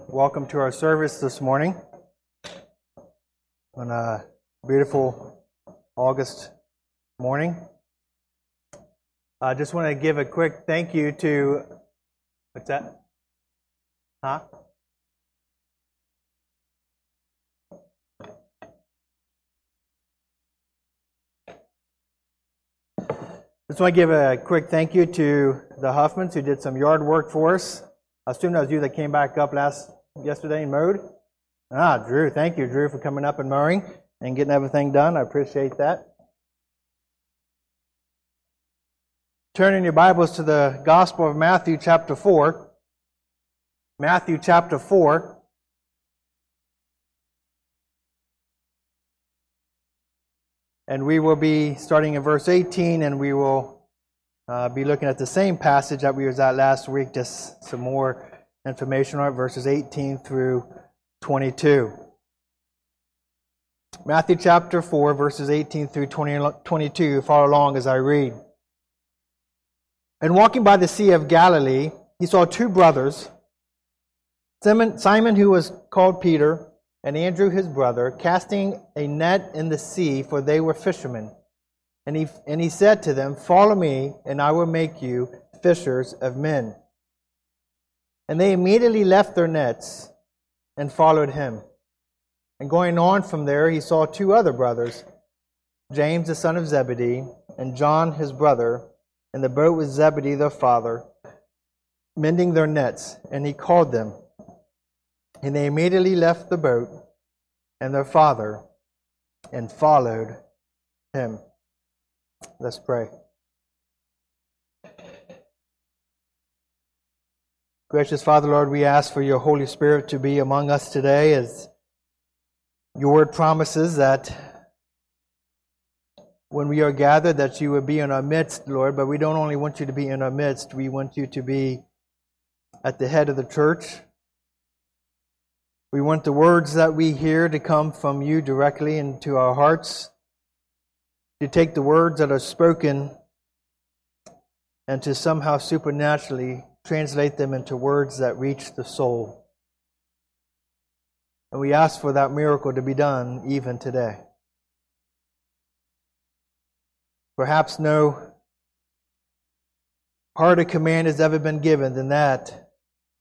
Welcome to our service this morning on a beautiful August morning. I just want to give a quick thank you to, what's that? Just want to give a quick thank you to the Huffmans who did some yard work for us. I assume that was you that came back up yesterday and mowed. Drew, thank you, Drew, for coming up and mowing and getting everything done. I appreciate that. Turn in your Bibles to the Gospel of Matthew chapter 4. Matthew chapter 4. And we will be starting in verse 18, and we will be looking at the same passage that we was at last week, just some more information on it, verses 18 through 22. Matthew chapter 4, verses 18 through 22. Follow along as I read. And walking by the Sea of Galilee, he saw two brothers, Simon who was called Peter, and Andrew his brother, casting a net in the sea, for they were fishermen. And he said to them, "Follow me, and I will make you fishers of men." And they immediately left their nets and followed him. And going on from there, he saw two other brothers, James the son of Zebedee, and John his brother, in the boat with Zebedee their father, mending their nets. And he called them. And they immediately left the boat and their father and followed him. Let's pray. Gracious Father, Lord, we ask for your Holy Spirit to be among us today, as your word promises that when we are gathered that you would be in our midst, Lord. But we don't only want you to be in our midst, we want you to be at the head of the church. We want the words that we hear to come from you directly into our hearts, to take the words that are spoken and to somehow supernaturally translate them into words that reach the soul. And we ask for that miracle to be done even today. Perhaps no harder command has ever been given than that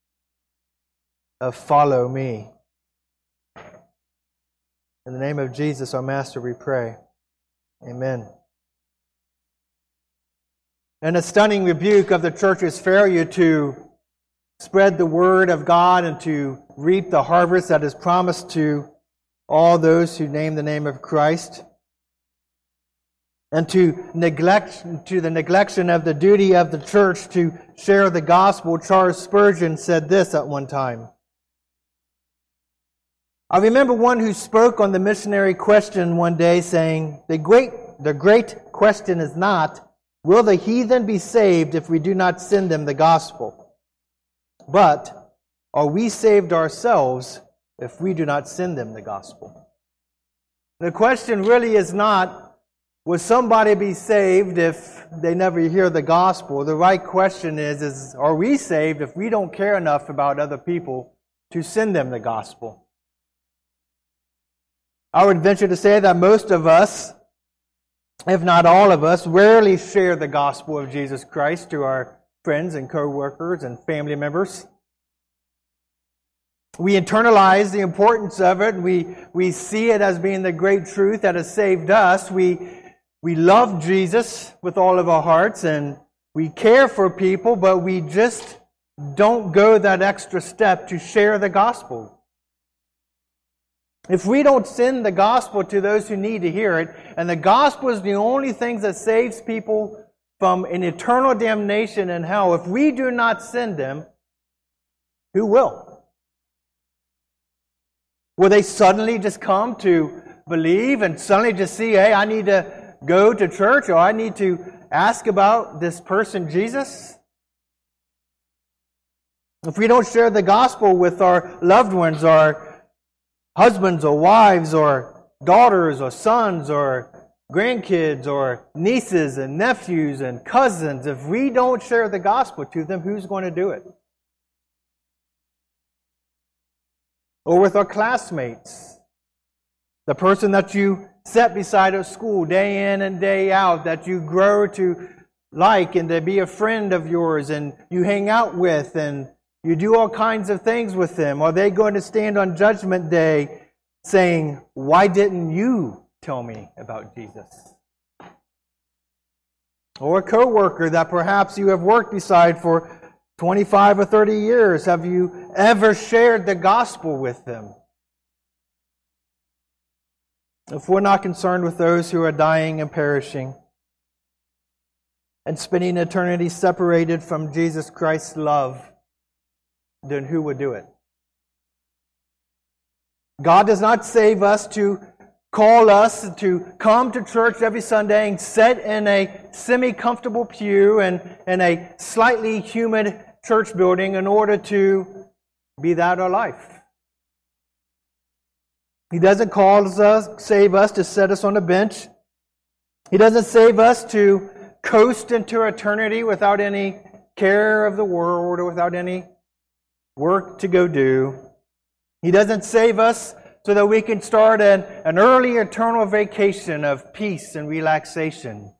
of follow me. In the name of Jesus, our Master, we pray. Amen. And a stunning rebuke of the church's failure to spread the word of God and to reap the harvest that is promised to all those who name the name of Christ. And to the neglection of the duty of the church to share the gospel. Charles Spurgeon said this at one time. I remember one who spoke on the missionary question one day, saying, The great question is not, will the heathen be saved if we do not send them the gospel? But, are we saved ourselves if we do not send them the gospel? The question really is not, will somebody be saved if they never hear the gospel? The right question is are we saved if we don't care enough about other people to send them the gospel? I would venture to say that most of us, if not all of us, rarely share the gospel of Jesus Christ to our friends and co-workers and family members. We internalize the importance of it. We see it as being the great truth that has saved us. We love Jesus with all of our hearts, and we care for people, but we just don't go that extra step to share the gospel. If we don't send the gospel to those who need to hear it, and the gospel is the only thing that saves people from an eternal damnation in hell, if we do not send them, who will? Will they suddenly just come to believe and suddenly just see, hey, I need to go to church, or I need to ask about this person, Jesus? If we don't share the gospel with our loved ones, our husbands or wives or daughters or sons or grandkids or nieces and nephews and cousins, if we don't share the gospel to them, who's going to do it? or with our classmates, the person that you sit beside at school day in and day out, that you grow to like and to be a friend of yours and you hang out with and you do all kinds of things with them. Are they going to stand on Judgment Day saying, "Why didn't you tell me about Jesus?" Or a coworker that perhaps you have worked beside for 25 or 30 years. Have you ever shared the gospel with them? If we're not concerned with those who are dying and perishing and spending eternity separated from Jesus Christ's love, then who would do it? God does not save us to call us to come to church every Sunday and sit in a semi-comfortable pew and in a slightly humid church building in order to be that our life. He doesn't save us to set us on a bench. He doesn't save us to coast into eternity without any care of the world or without any work to go do. He doesn't save us so that we can start an early eternal vacation of peace and relaxation.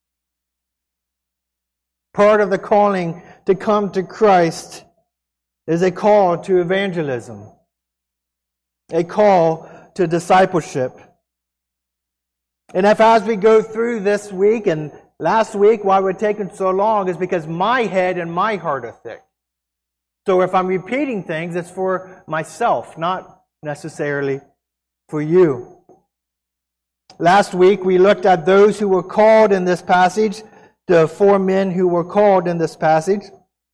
Part of the calling to come to Christ is a call to evangelism, a call to discipleship. And if as we go through this week and last week, why we're taking so long is because my head and my heart are thick. So if I'm repeating things, it's for myself, not necessarily for you. Last week we looked at those who were called in this passage, the 4 men who were called in this passage.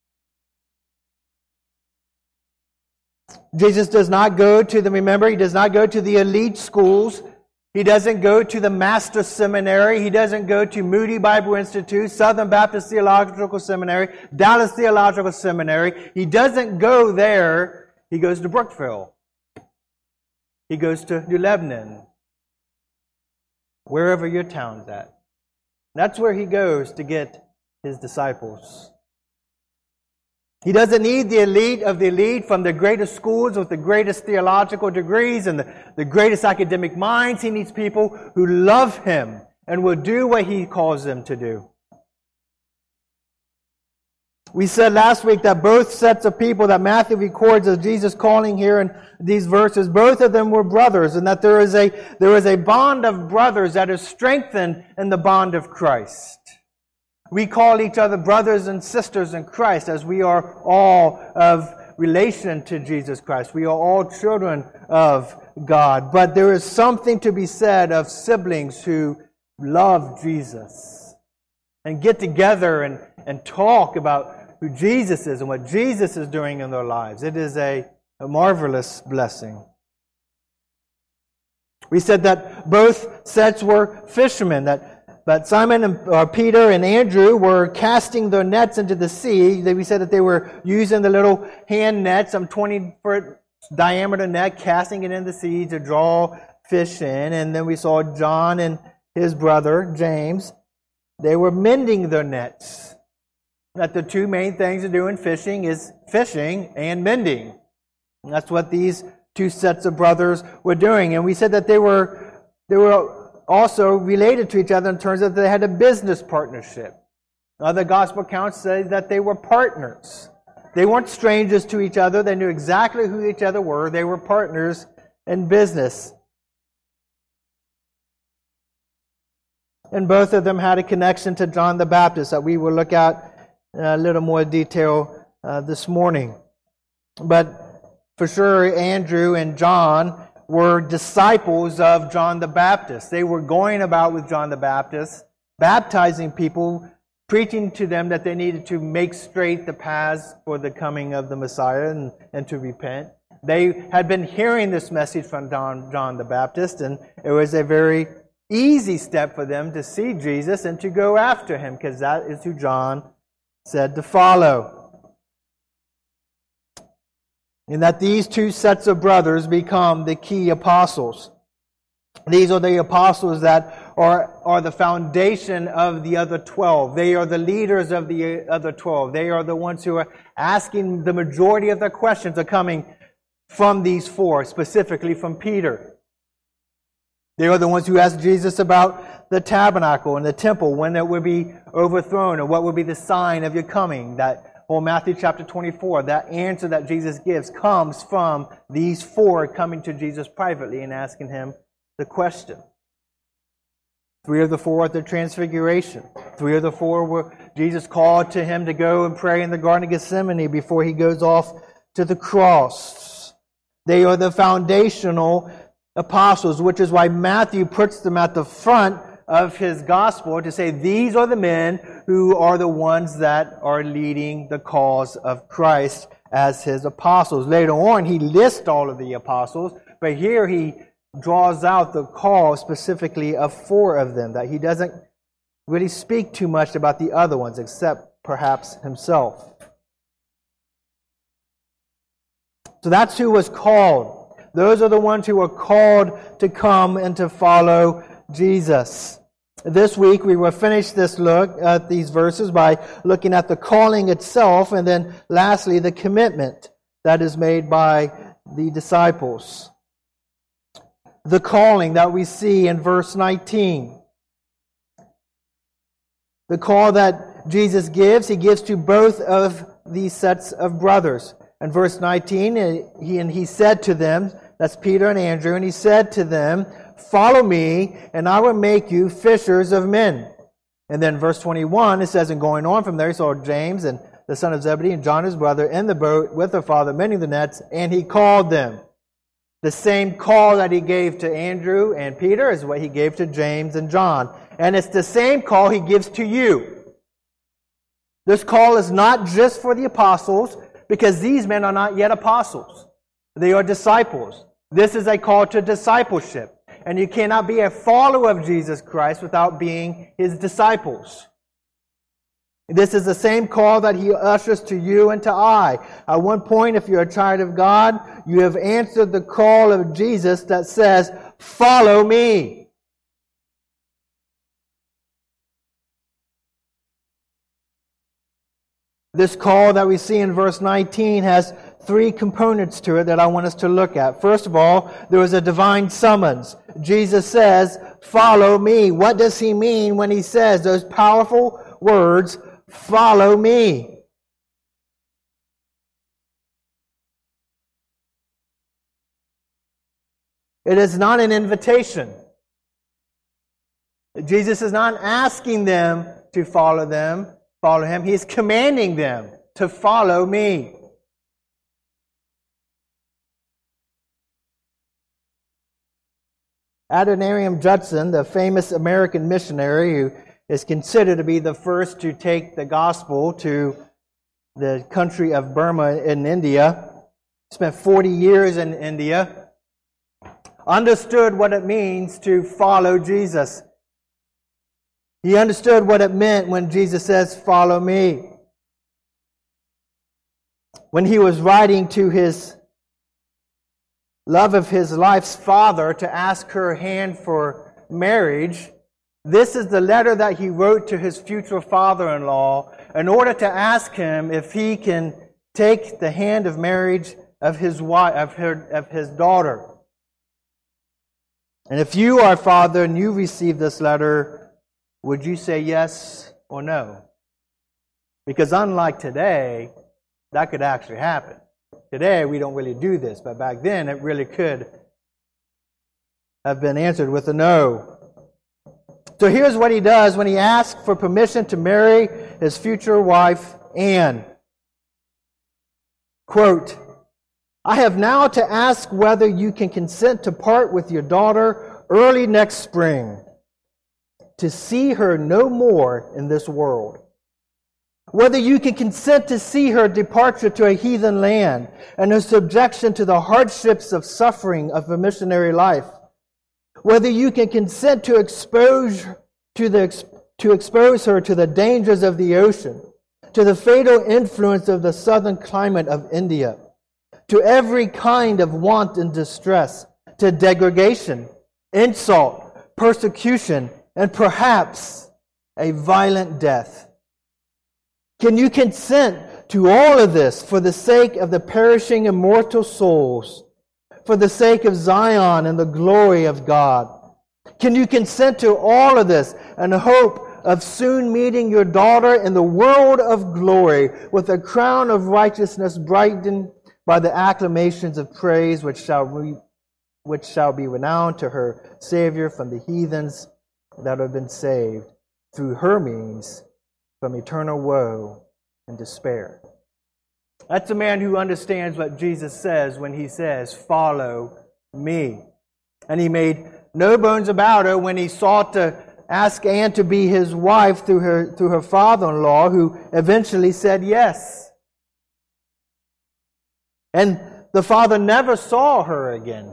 Jesus does not go to He does not go to the elite schools. He doesn't go to the Master Seminary. He doesn't go to Moody Bible Institute, Southern Baptist Theological Seminary, Dallas Theological Seminary. He doesn't go there. He goes to Brookville. He goes to New Lebanon. Wherever your town's at. That's where He goes to get His disciples. He doesn't need the elite of the elite from the greatest schools with the greatest theological degrees and the greatest academic minds. He needs people who love Him and will do what He calls them to do. We said last week that both sets of people that Matthew records as Jesus calling here in these verses, both of them were brothers, and that there is a bond of brothers that is strengthened in the bond of Christ. We call each other brothers and sisters in Christ as we are all of relation to Jesus Christ. We are all children of God. But there is something to be said of siblings who love Jesus and get together and talk about who Jesus is and what Jesus is doing in their lives. It is a marvelous blessing. We said that both sets were fishermen, that Simon and Peter and Andrew were casting their nets into the sea. We said that they were using the little hand net, some 20-foot diameter net, casting it in the sea to draw fish in. And then we saw John and his brother, James. They were mending their nets. That the two main things to do in fishing is fishing and mending. And that's what these two sets of brothers were doing. And we said that they were also related to each other in terms of they had a business partnership. Other gospel accounts say that they were partners. They weren't strangers to each other. They knew exactly who each other were. They were partners in business. And both of them had a connection to John the Baptist that we will look at in a little more detail this morning. But for sure, Andrew and John were disciples of John the Baptist. They were going about with John the Baptist, baptizing people, preaching to them that they needed to make straight the paths for the coming of the Messiah and to repent. They had been hearing this message from John the Baptist, and it was a very easy step for them to see Jesus and to go after Him, because that is who John said to follow. And that these two sets of brothers become the key apostles. These are the apostles that are the foundation of the other 12. They are the leaders of the other 12. They are the ones who are asking the majority of their questions are coming from these four, specifically from Peter. They are the ones who asked Jesus about the tabernacle and the temple, when it would be overthrown, or what would be the sign of your coming. That whole Matthew chapter 24, that answer that Jesus gives comes from these four coming to Jesus privately and asking Him the question. 3 of the 4 at the Transfiguration. 3 of the 4 were Jesus called to Him to go and pray in the Garden of Gethsemane before He goes off to the cross. They are the foundational apostles, which is why Matthew puts them at the front of his gospel to say these are the men who are the ones that are leading the cause of Christ as His apostles. Later on, he lists all of the apostles, but here he draws out the call specifically of 4 of them, that he doesn't really speak too much about the other ones, except perhaps himself. So that's who was called. Those are the ones who were called to come and to follow Jesus. This week we will finish this look at these verses by looking at the calling itself, and then lastly the commitment that is made by the disciples. The calling that we see in verse 19. The call that Jesus gives, He gives to both of these sets of brothers. In verse 19, he said to them, that's Peter and Andrew, and He said to them, "Follow me, and I will make you fishers of men." And then verse 21, it says, and going on from there, He saw James and the son of Zebedee and John his brother in the boat with their father mending the nets, and He called them. The same call that He gave to Andrew and Peter is what He gave to James and John. And it's the same call He gives to you. This call is not just for the apostles, because these men are not yet apostles. They are disciples. This is a call to discipleship. And you cannot be a follower of Jesus Christ without being His disciples. This is the same call that He ushers to you and to I. At one point, if you're a child of God, you have answered the call of Jesus that says, "Follow me." This call that we see in verse 19 has 3 components to it that I want us to look at. First of all, there is a divine summons. Jesus says, "Follow me." What does He mean when He says those powerful words, "Follow me"? It is not an invitation. Jesus is not asking them to follow Him. He is commanding them to follow me. Adoniram Judson, the famous American missionary who is considered to be the first to take the gospel to the country of Burma in India, spent 40 years in India, understood what it means to follow Jesus. He understood what it meant when Jesus says, "Follow me." When he was writing to his love of his life's father to ask her hand for marriage, this is the letter that he wrote to his future father-in-law in order to ask him if he can take the hand of marriage of his wife, of his daughter. And if you are a father and you receive this letter, would you say yes or no? Because unlike today, that could actually happen. Today, we don't really do this, but back then, it really could have been answered with a no. So here's what he does when he asks for permission to marry his future wife, Anne. Quote, "I have now to ask whether you can consent to part with your daughter early next spring, to see her no more in this world. Whether you can consent to see her departure to a heathen land and her subjection to the hardships of suffering of a missionary life. Whether you can consent to expose her to the dangers of the ocean, to the fatal influence of the southern climate of India, to every kind of want and distress, to degradation, insult, persecution, and perhaps a violent death. Can you consent to all of this for the sake of the perishing immortal souls, for the sake of Zion and the glory of God? Can you consent to all of this and hope of soon meeting your daughter in the world of glory with a crown of righteousness brightened by the acclamations of praise which shall be renowned to her Savior from the heathens that have been saved through her means from eternal woe and despair? That's a man who understands what Jesus says when He says, "Follow me." And He made no bones about it when He sought to ask Anne to be his wife through her father-in-law, who eventually said yes. And the father never saw her again.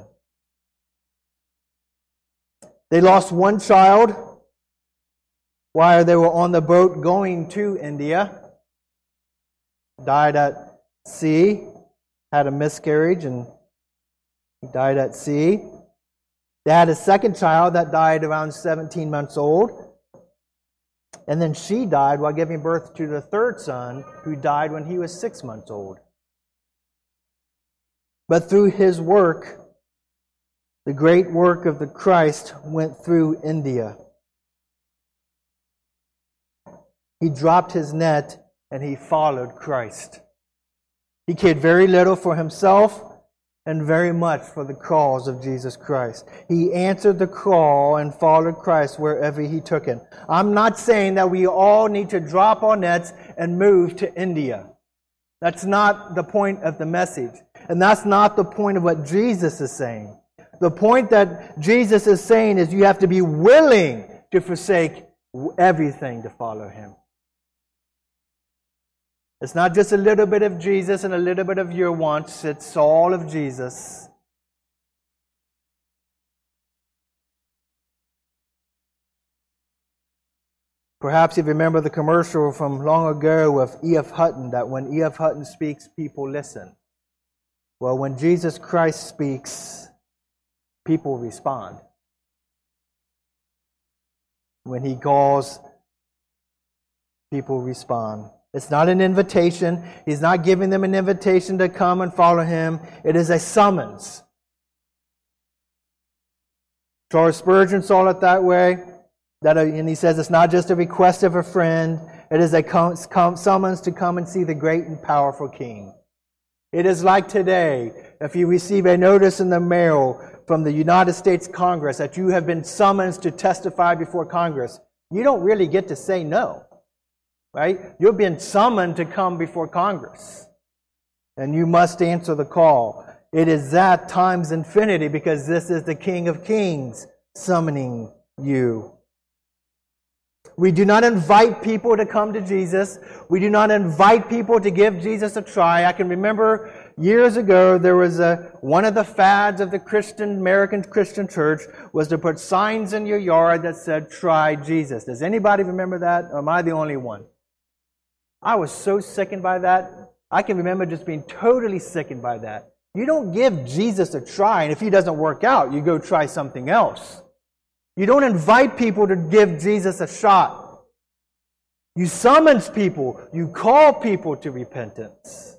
They lost one child while they were on the boat going to India. Died at sea, had a miscarriage, and he died at sea. They had a second child that died around 17 months old. And then she died while giving birth to the third son, who died when he was 6 months old. But through His work, the great work of the Christ went through India. He dropped his net and he followed Christ. He cared very little for himself and very much for the cause of Jesus Christ. He answered the call and followed Christ wherever He took him. I'm not saying that we all need to drop our nets and move to India. That's not the point of the message. And that's not the point of what Jesus is saying. The point that Jesus is saying is you have to be willing to forsake everything to follow Him. It's not just a little bit of Jesus and a little bit of your wants. It's all of Jesus. Perhaps you remember the commercial from long ago with E.F. Hutton, that when E.F. Hutton speaks, people listen. Well, when Jesus Christ speaks, people respond. When He calls, people respond. It's not an invitation. He's not giving them an invitation to come and follow Him. It is a summons. Charles Spurgeon saw it that way. And he says it's not just a request of a friend. It is a summons to come and see the great and powerful King. It is like today, if you receive a notice in the mail from the United States Congress that you have been summoned to testify before Congress, you don't really get to say no. Right? You've been summoned to come before Congress. And you must answer the call. It is that times infinity, because this is the King of Kings summoning you. We do not invite people to come to Jesus. We do not invite people to give Jesus a try. I can remember years ago there was one of the fads of the American Christian church was to put signs in your yard that said, "Try Jesus." Does anybody remember that? Or am I the only one? I was so sickened by that. I can remember just being totally sickened by that. You don't give Jesus a try, and if He doesn't work out, you go try something else. You don't invite people to give Jesus a shot. You summons people. You call people to repentance.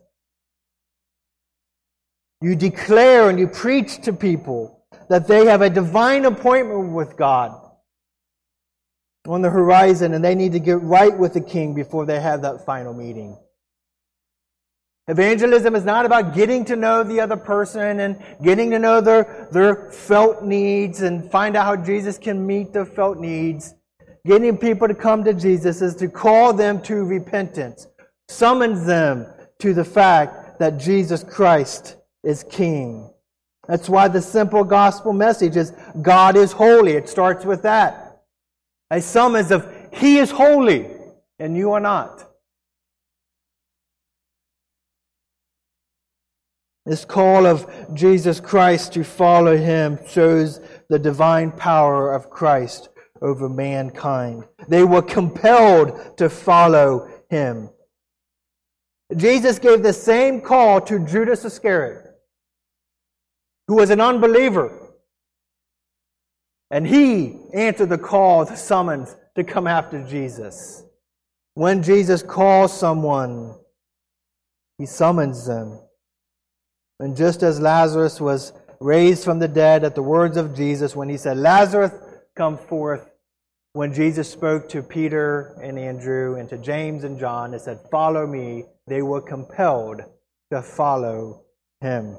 You declare and you preach to people that they have a divine appointment with God on the horizon, and they need to get right with the King before they have that final meeting. Evangelism is not about getting to know the other person and getting to know their felt needs and find out how Jesus can meet their felt needs. Getting people to come to Jesus is to call them to repentance, summons them to the fact that Jesus Christ is King. That's why the simple gospel message is God is holy. It starts with that. A summons of He is holy and you are not. This call of Jesus Christ to follow Him shows the divine power of Christ over mankind. They were compelled to follow Him. Jesus gave the same call to Judas Iscariot, who was an unbeliever. And he answered the call, the summons to come after Jesus. When Jesus calls someone, He summons them. And just as Lazarus was raised from the dead at the words of Jesus, when He said, "Lazarus, come forth," when Jesus spoke to Peter and Andrew and to James and John and said, "Follow me," they were compelled to follow Him.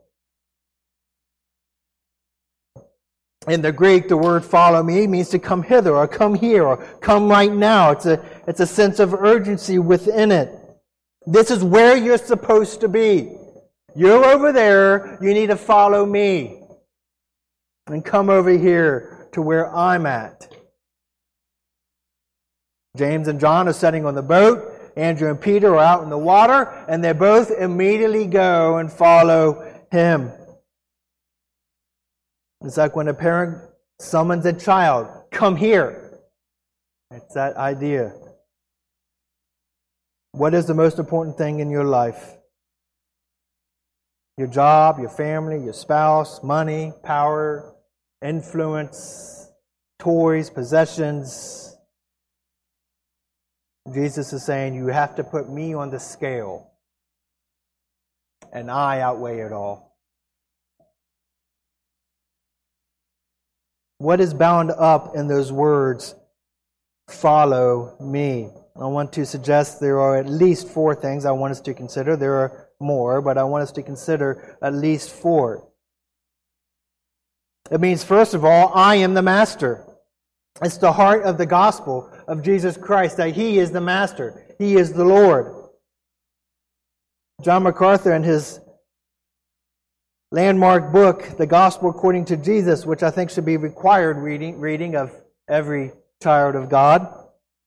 In the Greek, the word "follow me" means to come hither or come here or come right now. It's a sense of urgency within it. This is where you're supposed to be. You're over there. You need to follow me. And come over here to where I'm at. James and John are sitting on the boat. Andrew and Peter are out in the water. And they both immediately go and follow Him. It's like when a parent summons a child, "Come here." It's that idea. What is the most important thing in your life? Your job, your family, your spouse, money, power, influence, toys, possessions. Jesus is saying you have to put me on the scale, and I outweigh it all. What is bound up in those words, "Follow me"? I want to suggest there are at least 4 things I want us to consider. There are more, but I want us to consider at least 4. It means, first of all, I am the master. It's the heart of the gospel of Jesus Christ that He is the master. He is the Lord. John MacArthur, in his landmark book, The Gospel According to Jesus, which I think should be required reading of every child of God,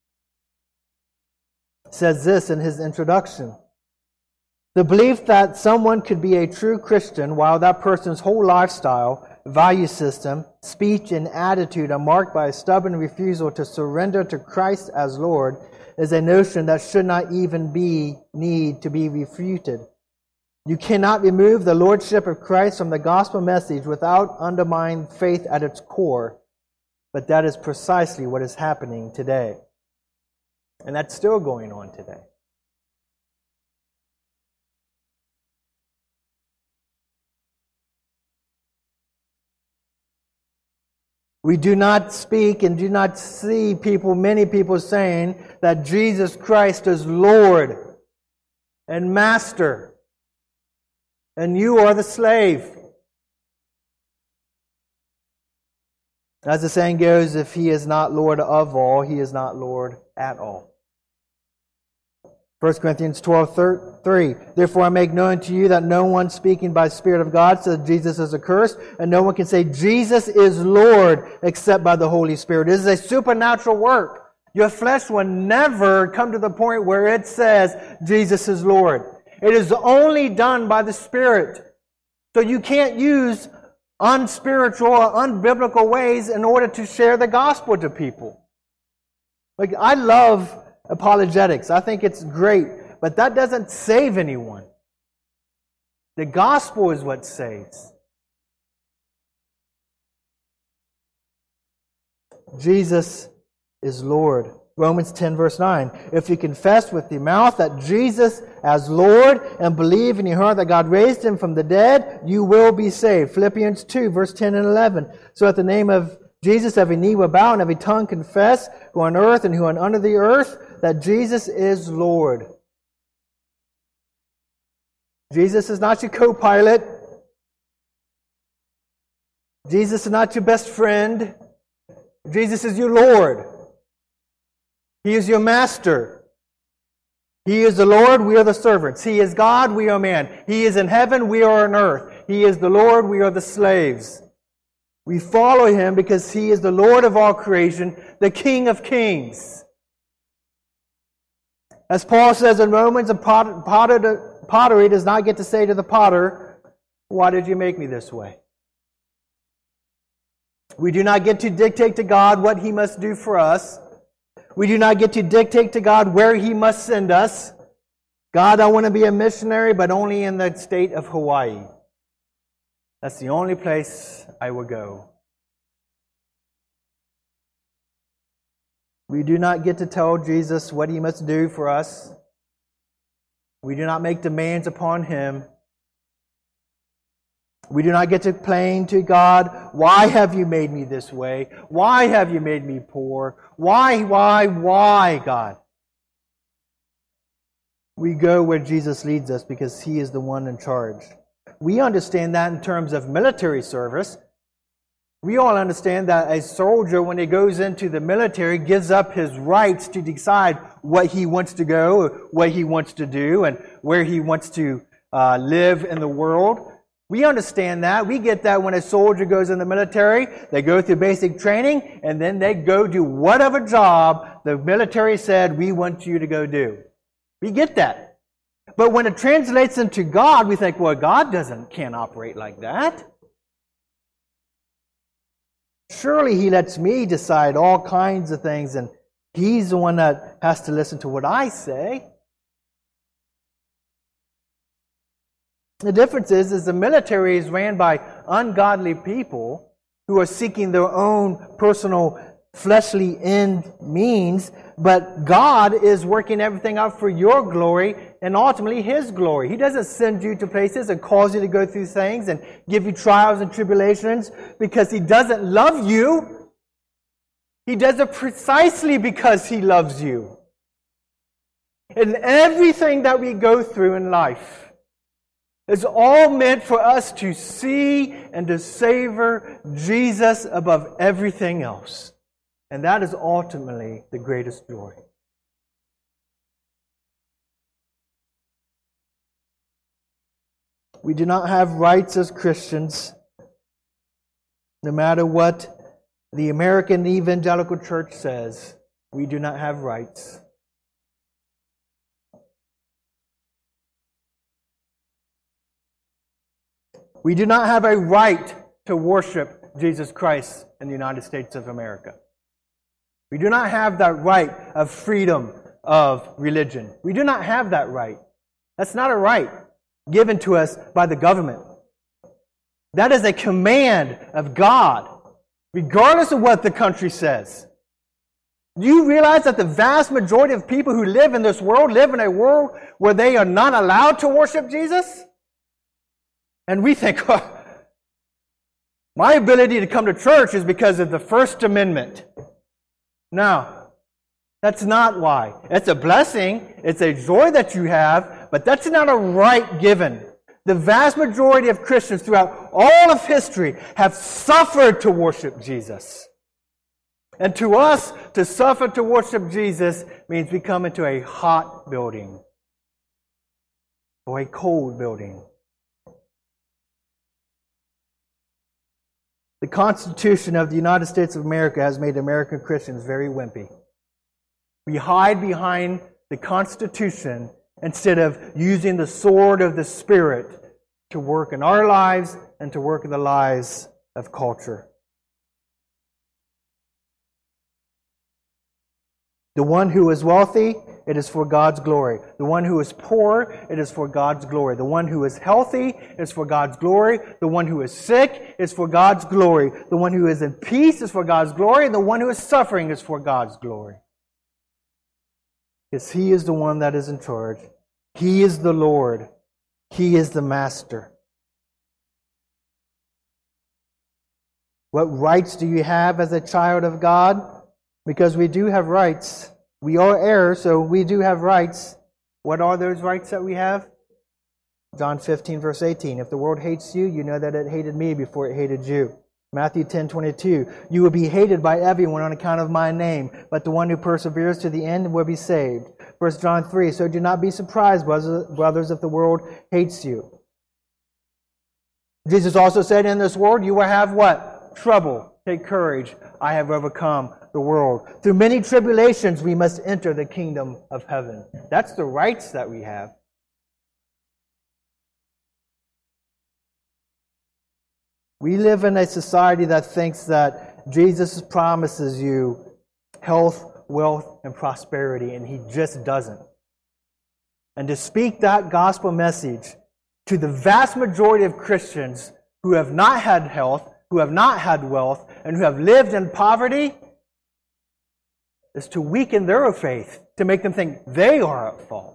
says this in his introduction: "The belief that someone could be a true Christian while that person's whole lifestyle, value system, speech, and attitude are marked by a stubborn refusal to surrender to Christ as Lord is a notion that should not even need to be refuted. You cannot remove the Lordship of Christ from the gospel message without undermining faith at its core. But that is precisely what is happening today." And that's still going on today. We do not speak and do not see many people saying that Jesus Christ is Lord and Master, and you are the slave. As the saying goes, if He is not Lord of all, He is not Lord at all. 1 Corinthians 12:3. "Therefore I make known to you that no one speaking by the Spirit of God says Jesus is accursed, and no one can say Jesus is Lord except by the Holy Spirit." This is a supernatural work. Your flesh will never come to the point where it says Jesus is Lord. It is only done by the Spirit. So you can't use unspiritual or unbiblical ways in order to share the gospel to people. Like, I love apologetics. I think it's great, but that doesn't save anyone. The gospel is what saves. Jesus is Lord. Romans 10 verse 9. "If you confess with your mouth that Jesus as Lord and believe in your heart that God raised Him from the dead, you will be saved." Philippians 2 verse 10 and 11. "So at the name of Jesus every knee will bow and every tongue confess, who on earth and who are under the earth, that Jesus is Lord." Jesus is not your co-pilot. Jesus is not your best friend. Jesus is your Lord. He is your master. He is the Lord, we are the servants. He is God, we are man. He is in heaven, we are on earth. He is the Lord, we are the slaves. We follow Him because He is the Lord of all creation, the King of kings. As Paul says in Romans, pottery does not get to say to the potter, "Why did you make me this way?" We do not get to dictate to God what He must do for us. We do not get to dictate to God where He must send us. "God, I want to be a missionary, but only in the state of Hawaii. That's the only place I will go." We do not get to tell Jesus what He must do for us. We do not make demands upon Him. We do not get to complain to God, why have you made me this way? Why have you made me poor? Why, God? We go where Jesus leads us because He is the one in charge. We understand that in terms of military service. We all understand that a soldier, when he goes into the military, gives up his rights to decide what he wants to go, what he wants to do, and where he wants to live in the world. We understand that. We get that when a soldier goes in the military. They go through basic training, and then they go do whatever job the military said, we want you to go do. We get that. But when it translates into God, we think, well, God can't operate like that. Surely He lets me decide all kinds of things, and He's the one that has to listen to what I say. The difference is the military is ran by ungodly people who are seeking their own personal fleshly end means, but God is working everything out for your glory and ultimately His glory. He doesn't send you to places and cause you to go through things and give you trials and tribulations because He doesn't love you. He does it precisely because He loves you. And everything that we go through in life is all meant for us to see and to savor Jesus above everything else. And that is ultimately the greatest joy. We do not have rights as Christians, no matter what the American Evangelical Church says. We do not have rights. We do not have a right to worship Jesus Christ in the United States of America. We do not have that right of freedom of religion. We do not have that right. That's not a right given to us by the government. That is a command of God, regardless of what the country says. Do you realize that the vast majority of people who live in this world live in a world where they are not allowed to worship Jesus? And we think, oh, my ability to come to church is because of the First Amendment. No, that's not why. It's a blessing. It's a joy that you have, but that's not a right given. The vast majority of Christians throughout all of history have suffered to worship Jesus. And to us, to suffer to worship Jesus means we come into a hot building or a cold building. The Constitution of the United States of America has made American Christians very wimpy. We hide behind the Constitution instead of using the sword of the Spirit to work in our lives and to work in the lives of culture. The one who is wealthy, it is for God's glory. The one who is poor, it is for God's glory. The one who is healthy is for God's glory. The one who is sick is for God's glory. The one who is in peace is for God's glory. And the one who is suffering is for God's glory. Because He is the one that is in charge. He is the Lord. He is the Master. What rights do you have as a child of God? Because we do have rights. We are heirs, so we do have rights. What are those rights that we have? John 15, verse 18. If the world hates you, you know that it hated me before it hated you. Matthew 10:22. You will be hated by everyone on account of my name, but the one who perseveres to the end will be saved. 1 John 3. So do not be surprised, brothers, if the world hates you. Jesus also said, in this world you will have what? Trouble. Take courage. I have overcome the world. Through many tribulations we must enter the kingdom of heaven. That's the rights that we have. We live in a society that thinks that Jesus promises you health, wealth, and prosperity, and He just doesn't. And to speak that gospel message to the vast majority of Christians who have not had health, who have not had wealth, and who have lived in poverty is to weaken their faith, to make them think they are at fault.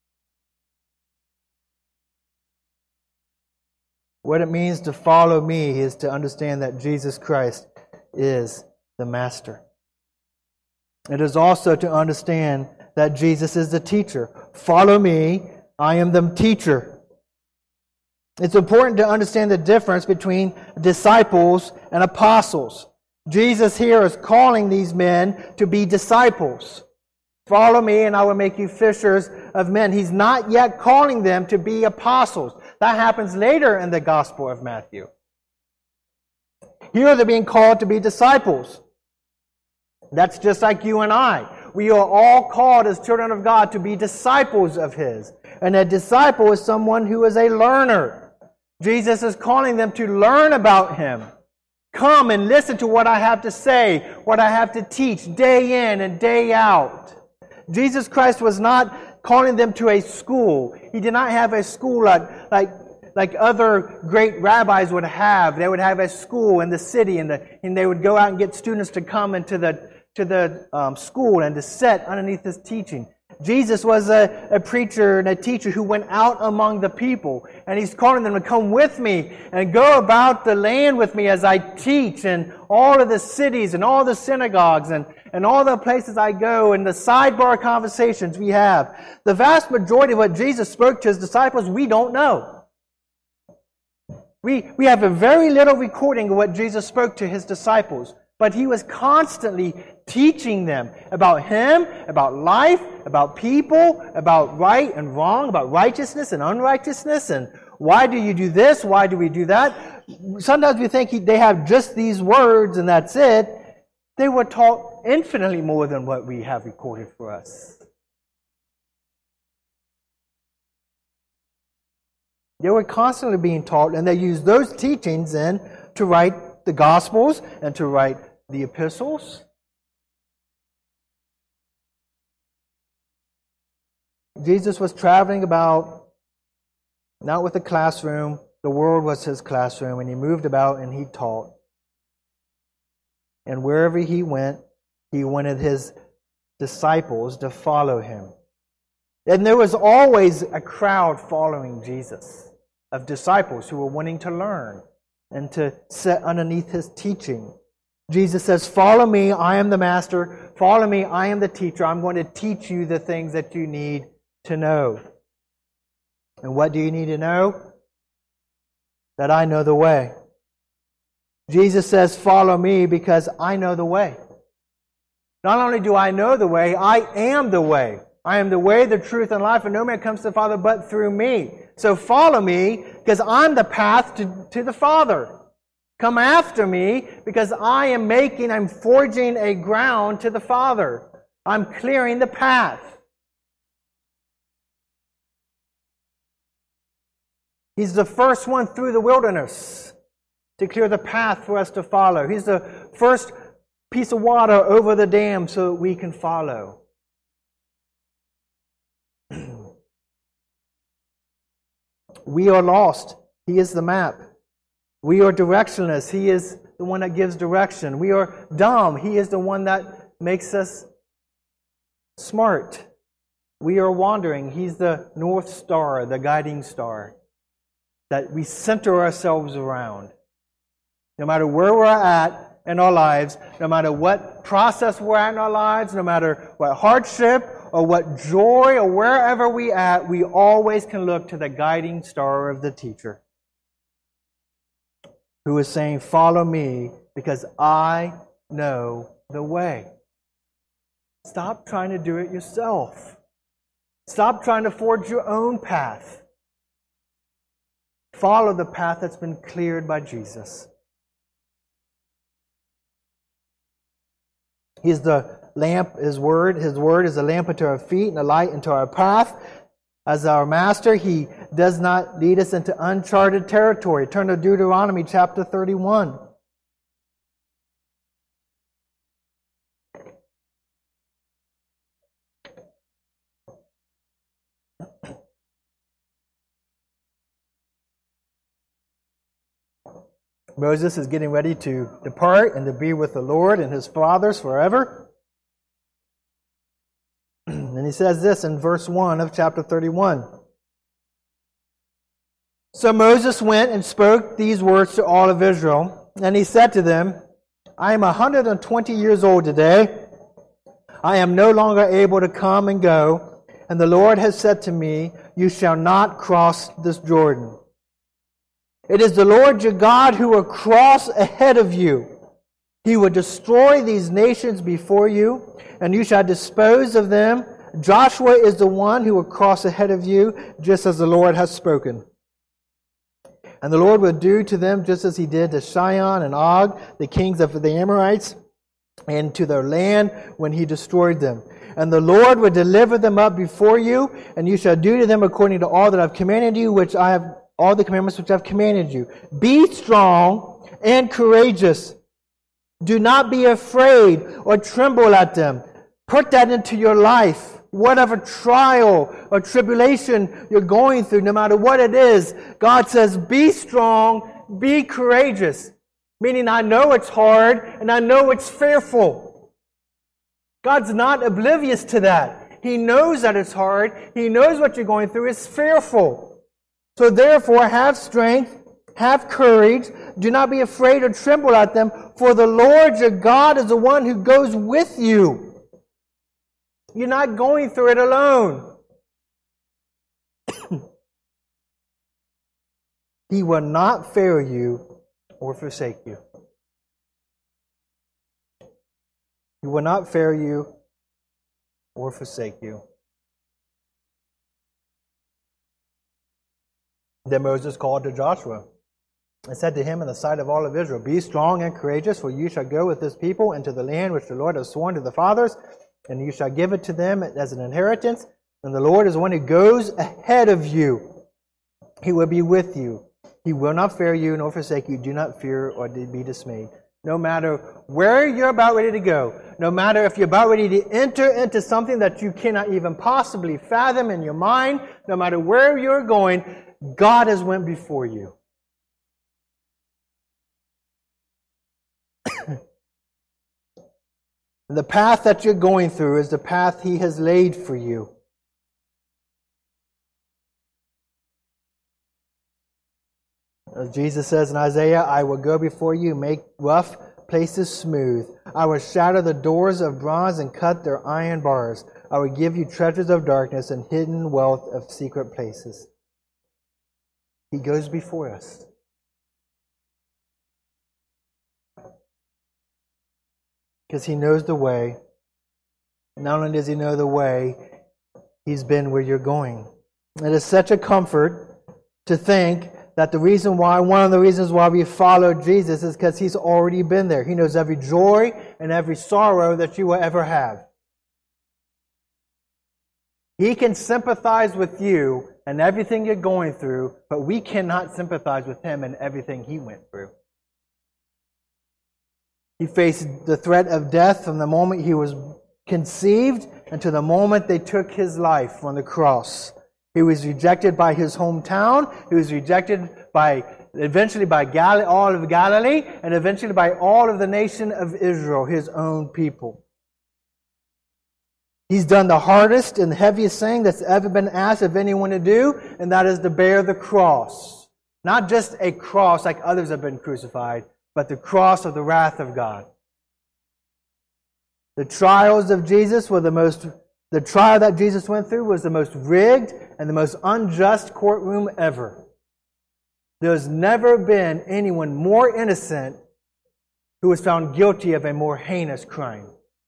What it means to follow me is to understand that Jesus Christ is the Master. It is also to understand that Jesus is the teacher. Follow me, I am the teacher. It's important to understand the difference between disciples and apostles. Jesus here is calling these men to be disciples. Follow me and I will make you fishers of men. He's not yet calling them to be apostles. That happens later in the Gospel of Matthew. Here they're being called to be disciples. That's just like you and I. We are all called as children of God to be disciples of His. And a disciple is someone who is a learner. Jesus is calling them to learn about Him. Come and listen to what I have to say, what I have to teach day in and day out. Jesus Christ was not calling them to a school. He did not have a school like other great rabbis would have. They would have a school in the city, and they would go out and get students to come into the school and to sit underneath His teaching. Jesus was a preacher and a teacher who went out among the people, and He's calling them to come with me and go about the land with me as I teach in all of the cities and all the synagogues and all the places I go and the sidebar conversations we have. The vast majority of what Jesus spoke to His disciples, we don't know. We have a very little recording of what Jesus spoke to His disciples, but He was constantly teaching them about Him, about life, about people, about right and wrong, about righteousness and unrighteousness, and why do you do this, why do we do that? Sometimes we think they have just these words and that's it. They were taught infinitely more than what we have recorded for us. They were constantly being taught, and they used those teachings then to write the Gospels and to write the epistles. Jesus was traveling about, not with a classroom. The world was His classroom, and He moved about and He taught. And wherever He wanted His disciples to follow Him. And there was always a crowd following Jesus, of disciples who were wanting to learn and to sit underneath His teaching. Jesus says, follow me, I am the Master. Follow me, I am the teacher. I'm going to teach you the things that you need to know. And what do you need to know? That I know the way. Jesus says, follow me because I know the way. Not only do I know the way, I am the way. I am the way, the truth, and life, and no man comes to the Father but through me. So follow me because I'm the path to the Father. Come after me because I'm forging a ground to the Father. I'm clearing the path. He's the first one through the wilderness to clear the path for us to follow. He's the first piece of water over the dam so that we can follow. We are lost. He is the map. We are directionless. He is the one that gives direction. We are dumb. He is the one that makes us smart. We are wandering. He's the North Star, the guiding star that we center ourselves around. No matter where we're at in our lives, no matter what process we're at in our lives, no matter what hardship or what joy or wherever we at, we always can look to the guiding star of the teacher who is saying, follow me because I know the way. Stop trying to do it yourself. Stop trying to forge your own path. Follow the path that's been cleared by Jesus. He is the lamp, His Word is a lamp unto our feet and a light unto our path. As our Master, He does not lead us into uncharted territory. Turn to Deuteronomy chapter 31. Moses is getting ready to depart and to be with the Lord and his fathers forever. he says this in verse 1 of chapter 31. So Moses went and spoke these words to all of Israel, and he said to them, I am 120 years old today. I am no longer able to come and go, and the Lord has said to me, you shall not cross this Jordan. It is the Lord your God who will cross ahead of you. He will destroy these nations before you, and you shall dispose of them. Joshua is the one who will cross ahead of you, just as the Lord has spoken. And the Lord will do to them just as He did to Sihon and Og, the kings of the Amorites, and to their land when He destroyed them. And the Lord will deliver them up before you, and you shall do to them according to all that I've commanded you, all the commandments which I've commanded you. Be strong and courageous. Do not be afraid or tremble at them. Put that into your life. Whatever trial or tribulation you're going through, no matter what it is, God says, be strong, be courageous. Meaning, I know it's hard and I know it's fearful. God's not oblivious to that. He knows that it's hard. He knows what you're going through is fearful. So therefore, have strength, have courage. Do not be afraid or tremble at them, for the Lord your God is the one who goes with you. You're not going through it alone. He will not fail you or forsake you. He will not fail you or forsake you. Then Moses called to Joshua and said to him in the sight of all of Israel, be strong and courageous, for you shall go with this people into the land which the Lord has sworn to the fathers, and you shall give it to them as an inheritance. And the Lord is the one who goes ahead of you. He will be with you. He will not fail you nor forsake you. Do not fear or be dismayed. No matter where you're about ready to go, no matter if you're about ready to enter into something that you cannot even possibly fathom in your mind, no matter where you're going, God has went before you. The path that you're going through is the path He has laid for you. As Jesus says in Isaiah, I will go before you, make rough places smooth. I will shatter the doors of bronze and cut their iron bars. I will give you treasures of darkness and hidden wealth of secret places. He goes before us. Because He knows the way. Not only does He know the way, He's been where you're going. It is such a comfort to think that one of the reasons why we follow Jesus is because He's already been there. He knows every joy and every sorrow that you will ever have. He can sympathize with you and everything you're going through, but we cannot sympathize with Him and everything He went through. He faced the threat of death from the moment He was conceived until the moment they took His life on the cross. He was rejected by His hometown. He was rejected eventually by all of Galilee, and eventually by all of the nation of Israel, His own people. He's done the hardest and heaviest thing that's ever been asked of anyone to do, and that is to bear the cross. Not just a cross like others have been crucified, but the cross of the wrath of God. The trials of Jesus were the trial that Jesus went through was the most rigged and the most unjust courtroom ever. There's never been anyone more innocent who was found guilty of a more heinous crime.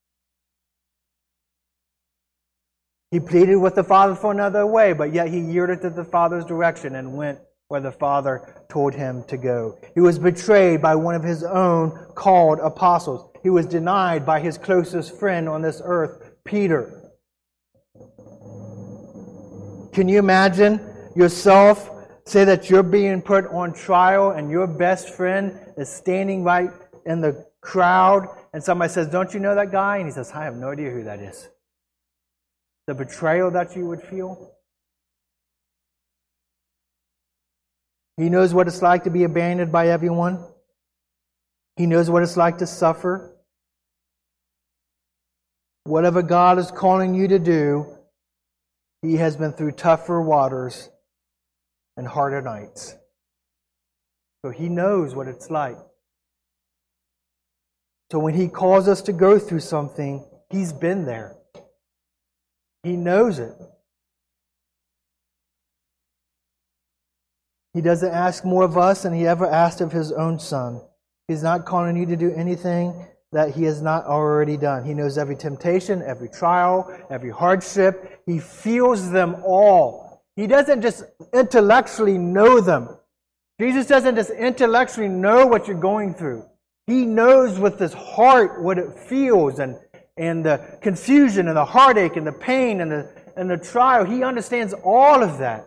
He pleaded with the Father for another way, but yet He yielded to the Father's direction and went where the Father told Him to go. He was betrayed by one of His own called apostles. He was denied by His closest friend on this earth, Peter. Can you imagine yourself say that you're being put on trial and your best friend is standing right in the crowd and somebody says, don't you know that guy? And he says, I have no idea who that is. The betrayal that you would feel. He knows what it's like to be abandoned by everyone. He knows what it's like to suffer. Whatever God is calling you to do, He has been through tougher waters and harder nights. So He knows what it's like. So when He calls us to go through something, He's been there. He knows it. He doesn't ask more of us than He ever asked of His own Son. He's not calling you to do anything that He has not already done. He knows every temptation, every trial, every hardship. He feels them all. He doesn't just intellectually know them. Jesus doesn't just intellectually know what you're going through. He knows with His heart what it feels, and the confusion and the heartache and the pain and the trial. He understands all of that.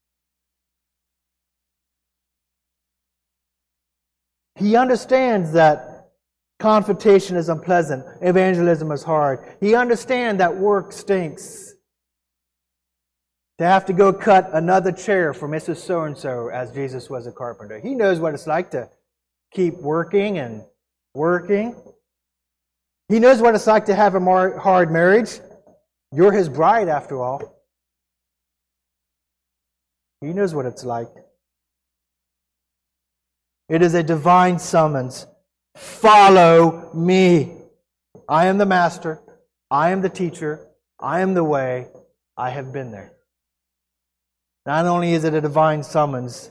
He understands that confrontation is unpleasant, evangelism is hard. He understands that work stinks. To have to go cut another chair for Mrs. So-and-so as Jesus was a carpenter. He knows what it's like to keep working and working. He knows what it's like to have a hard marriage. You're His bride after all. He knows what it's like. It is a divine summons. Follow me. I am the master. I am the teacher. I am the way. I have been there. Not only is it a divine summons,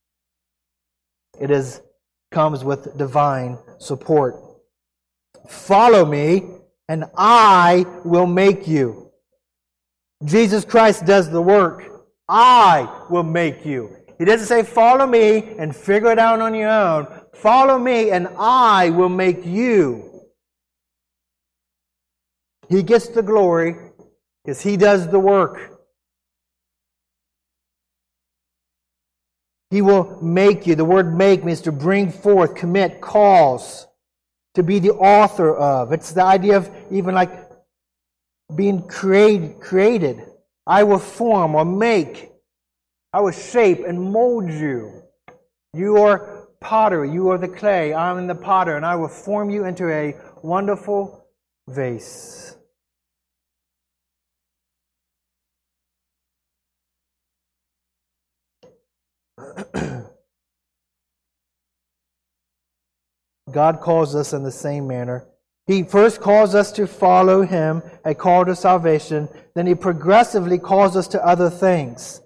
it comes with divine support. Follow me, and I will make you. Jesus Christ does the work. I will make you. He doesn't say, follow me and figure it out on your own. Follow me and I will make you. He gets the glory because He does the work. He will make you. The word make means to bring forth, commit, cause, to be the author of. It's the idea of even like being created. I will form or make. I will shape and mold you. You are pottery. You are the clay. I am the potter. And I will form you into a wonderful vase. God calls us in the same manner. He first calls us to follow Him, a call to salvation. Then He progressively calls us to other things.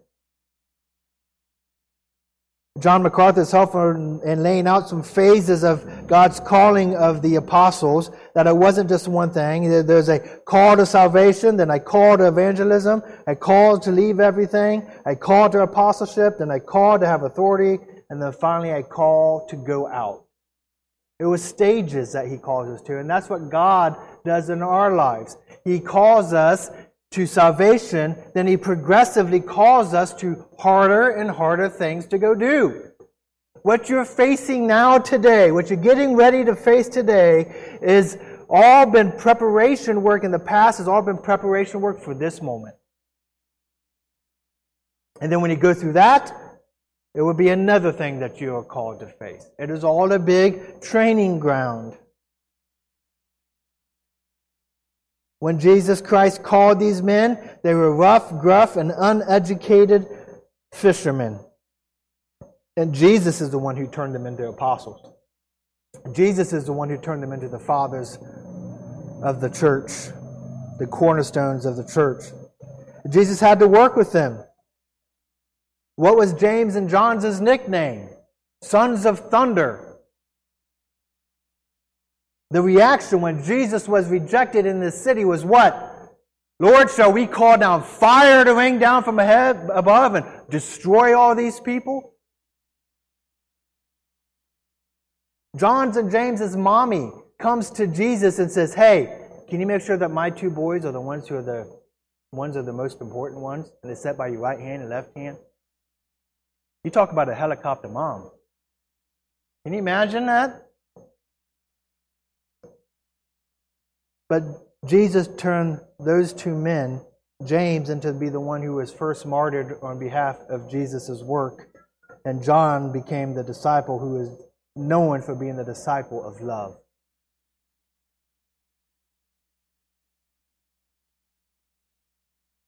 John MacArthur is helpful in laying out some phases of God's calling of the apostles, that it wasn't just one thing. There's a call to salvation, then a call to evangelism, a call to leave everything, a call to apostleship, then a call to have authority, and then finally a call to go out. It was stages that He calls us to, and that's what God does in our lives. He calls us to salvation, then He progressively calls us to harder and harder things to go do. What you're facing now today, what you're getting ready to face today, is all been preparation work in the past, has all been preparation work for this moment. And then when you go through that, it will be another thing that you are called to face. It is all a big training ground. When Jesus Christ called these men, they were rough, gruff, and uneducated fishermen. And Jesus is the one who turned them into apostles. Jesus is the one who turned them into the fathers of the church, the cornerstones of the church. Jesus had to work with them. What was James and John's nickname? Sons of thunder. The reaction when Jesus was rejected in this city was what? Lord, shall we call down fire to rain down from above and destroy all these people? John's and James's mommy comes to Jesus and says, hey, can you make sure that my two boys are the ones who are the most important ones, and they sit by your right hand and left hand? You talk about a helicopter mom. Can you imagine that? But Jesus turned those two men, James, into be the one who was first martyred on behalf of Jesus' work. And John became the disciple who is known for being the disciple of love.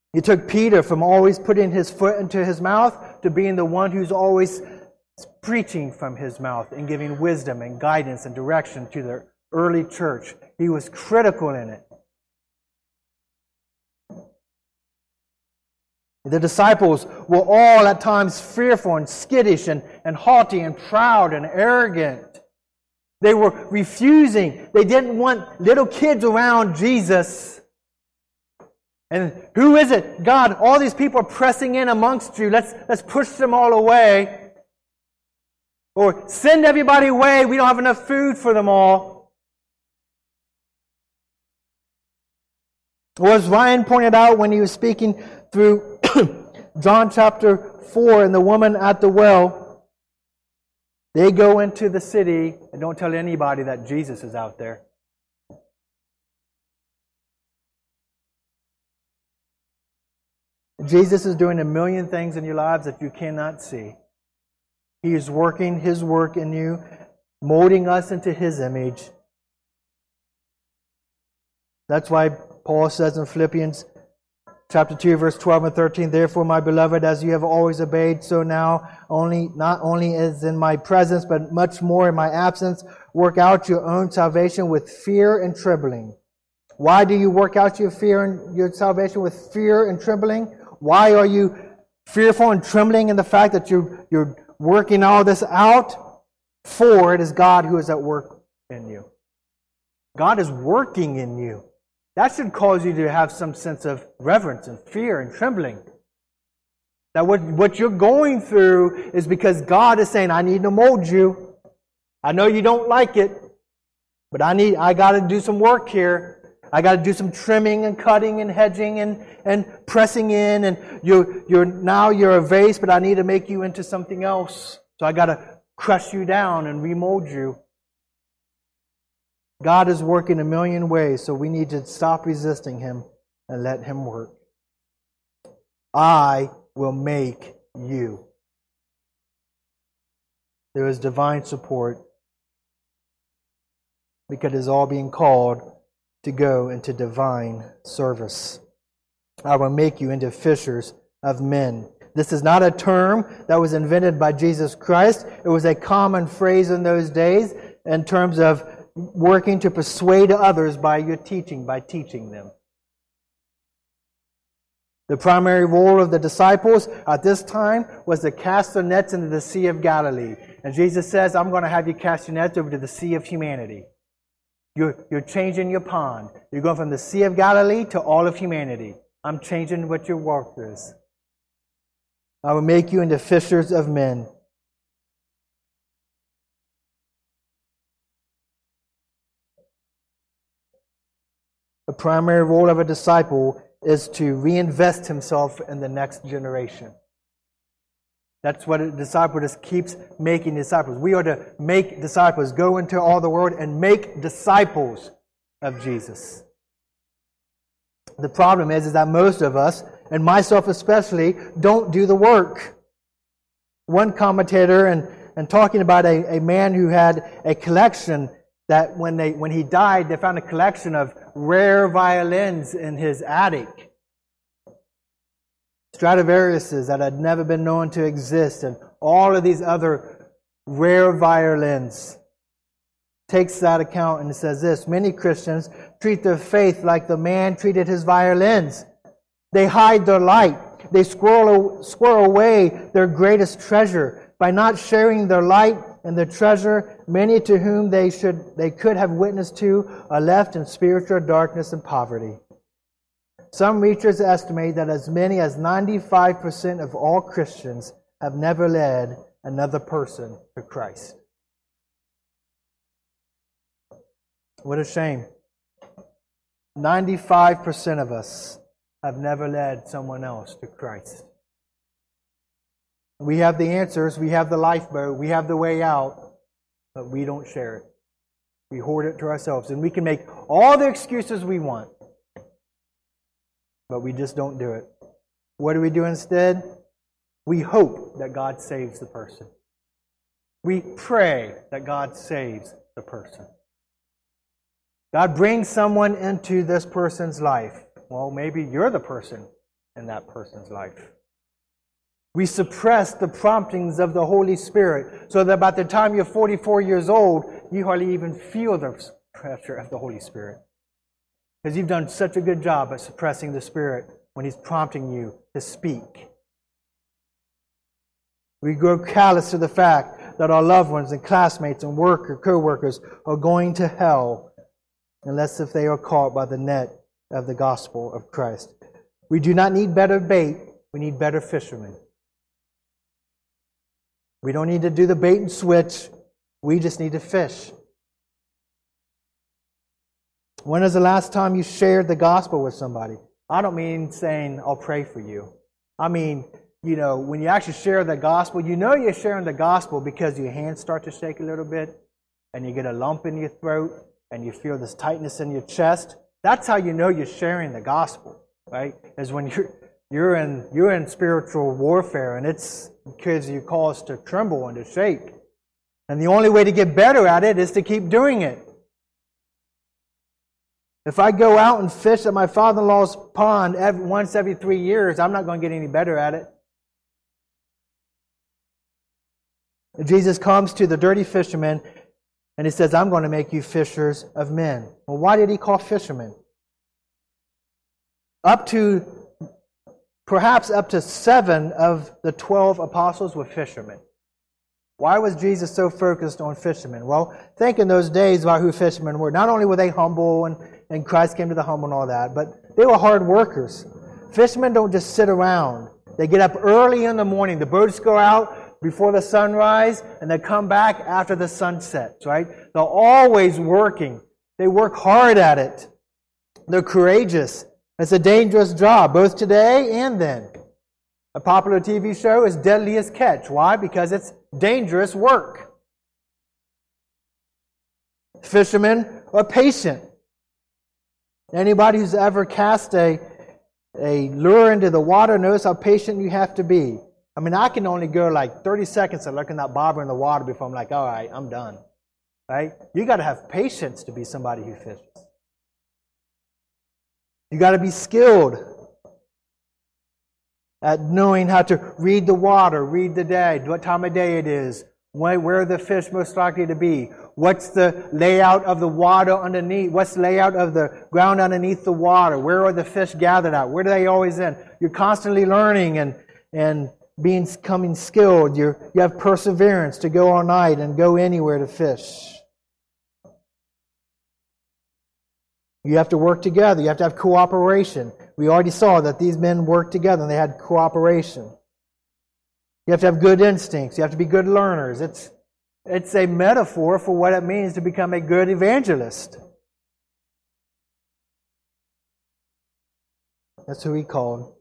He took Peter from always putting his foot into his mouth to being the one who's always preaching from his mouth and giving wisdom and guidance and direction to the early church. He was critical in it. The disciples were all at times fearful and skittish and haughty and proud and arrogant. They were refusing. They didn't want little kids around Jesus. And who is it? God, all these people are pressing in amongst you. Let's push them all away. Or send everybody away. We don't have enough food for them all. Or as Ryan pointed out when he was speaking through John chapter 4 and the woman at the well, they go into the city and don't tell anybody that Jesus is out there. Jesus is doing a million things in your lives that you cannot see. He is working His work in you, molding us into His image. That's why Paul says in Philippians chapter 2, verse 12 and 13, "Therefore, my beloved, as you have always obeyed, so now, not only as in my presence, but much more in my absence, work out your own salvation with fear and trembling." Why do you work out your salvation with fear and trembling? Why are you fearful and trembling in the fact that you're working all this out? For it is God who is at work in you. God is working in you. That should cause you to have some sense of reverence and fear and trembling. That what you're going through is because God is saying, I need to mold you. I know you don't like it, but I got to do some work here. I got to do some trimming and cutting and hedging and pressing in. And you're a vase, but I need to make you into something else. So I got to crush you down and remold you. God is working a million ways, so we need to stop resisting Him and let Him work. I will make you. There is divine support because it is all being called to go into divine service. I will make you into fishers of men. This is not a term that was invented by Jesus Christ. It was a common phrase in those days in terms of working to persuade others by your teaching, by teaching them. The primary role of the disciples at this time was to cast their nets into the Sea of Galilee. And Jesus says, I'm going to have you cast your nets over to the Sea of humanity. You're changing your pond. You're going from the Sea of Galilee to all of humanity. I'm changing what your work is. I will make you into fishers of men. The primary role of a disciple is to reinvest himself in the next generation. That's what a disciple just keeps making disciples. We are to make disciples, go into all the world and make disciples of Jesus. The problem is that most of us, and myself especially, don't do the work. One commentator, and talking about a man who had a collection that when he died, they found a collection of rare violins in his attic. Stradivariuses that had never been known to exist, and all of these other rare violins. Takes that account and says this: many Christians treat their faith like the man treated his violins. They hide their light. They squirrel away their greatest treasure. By not sharing their light and their treasure, many to whom they could have witnessed to are left in spiritual darkness and poverty. Some researchers estimate that as many as 95% of all Christians have never led another person to Christ. What a shame. 95% of us have never led someone else to Christ. We have the answers, we have the lifeboat, we have the way out, but we don't share it. We hoard it to ourselves, and we can make all the excuses we want, but we just don't do it. What do we do instead? We hope that God saves the person. We pray that God saves the person. God brings someone into this person's life. Well, maybe you're the person in that person's life. We suppress the promptings of the Holy Spirit so that by the time you're 44 years old, you hardly even feel the pressure of the Holy Spirit. Because you've done such a good job at suppressing the Spirit when He's prompting you to speak. We grow callous to the fact that our loved ones and classmates and co-workers are going to hell unless if they are caught by the net of the gospel of Christ. We do not need better bait, we need better fishermen. We don't need to do the bait and switch, we just need to fish. When is the last time you shared the gospel with somebody? I don't mean saying, I'll pray for you. I mean, when you actually share the gospel, you're sharing the gospel because your hands start to shake a little bit and you get a lump in your throat and you feel this tightness in your chest. That's how you know you're sharing the gospel, right? Is when you're in spiritual warfare and it's because you cause to tremble and to shake. And the only way to get better at it is to keep doing it. If I go out and fish at my father-in-law's pond once every 3 years, I'm not going to get any better at it. Jesus comes to the dirty fisherman and He says, I'm going to make you fishers of men. Well, why did He call fishermen? Perhaps up to 7 of the 12 apostles were fishermen. Why was Jesus so focused on fishermen? Well, think in those days about who fishermen were. Not only were they humble and Christ came to the humble and all that, but they were hard workers. Fishermen don't just sit around. They get up early in the morning. The boats go out before the sunrise and they come back after the sun sets, right? They're always working. They work hard at it. They're courageous. It's a dangerous job, both today and then. A popular TV show is Deadliest Catch. Why? Because it's dangerous work. Fishermen are patient. Anybody who's ever cast a lure into the water knows how patient you have to be. I mean, I can only go like 30 seconds of looking at bobber in the water before I'm like, all right, I'm done. Right? You got to have patience to be somebody who fishes. You got to be skilled at knowing how to read the water, read the day, what time of day it is, where the fish most likely to be, what's the layout of the water underneath, what's the layout of the ground underneath the water, where are the fish gathered at, where do they always in? You're constantly learning and becoming skilled. You have perseverance to go all night and go anywhere to fish. You have to work together. You have to have cooperation. We already saw that these men worked together and they had cooperation. You have to have good instincts. You have to be good learners. It's a metaphor for what it means to become a good evangelist. That's who He called.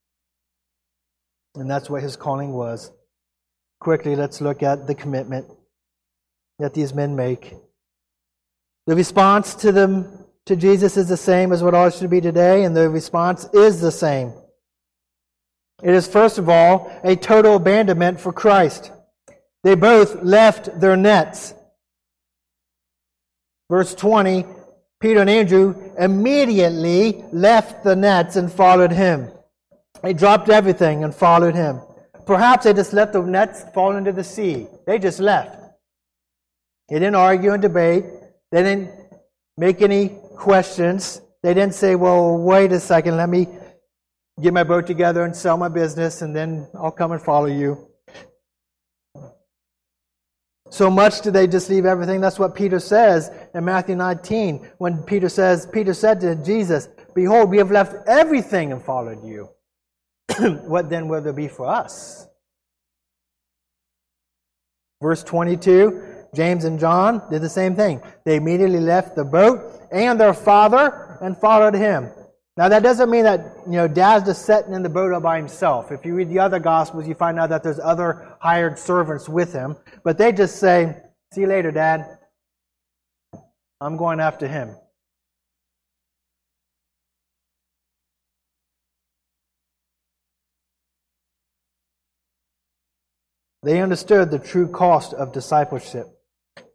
And that's what His calling was. Quickly, let's look at the commitment that these men make. The response to Jesus is the same as what ours should be today, and the response is the same. It is, first of all, a total abandonment for Christ. They both left their nets. Verse 20, Peter and Andrew immediately left the nets and followed Him. They dropped everything and followed Him. Perhaps they just let the nets fall into the sea. They just left. They didn't argue and debate. They didn't make any questions. They didn't say, well, wait a second, let me get my boat together and sell my business and then I'll come and follow you. So much did they just leave everything. That's what Peter says in Matthew 19 when Peter said to Jesus, behold, we have left everything and followed you. What then will there be for us? Verse 22, James and John did the same thing. They immediately left the boat and their father and followed Him. Now that doesn't mean that Dad's just sitting in the boat all by himself. If you read the other Gospels, you find out that there's other hired servants with him. But they just say, see you later, Dad. I'm going after Him. They understood the true cost of discipleship.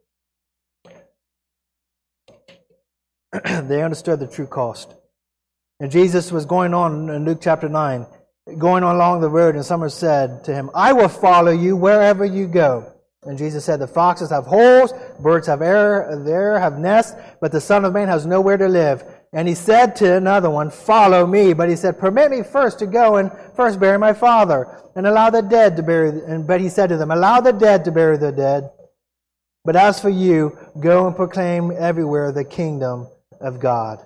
They understood the true cost. And Jesus was going on in Luke chapter 9, going along the road, and someone said to him, I will follow you wherever you go. And Jesus said, the foxes have holes, birds have have nests, but the Son of Man has nowhere to live. And he said to another one, follow me. But he said, permit me first to go and first bury my father, and allow the dead to bury. But he said to them, allow the dead to bury their dead. But as for you, go and proclaim everywhere the kingdom of God.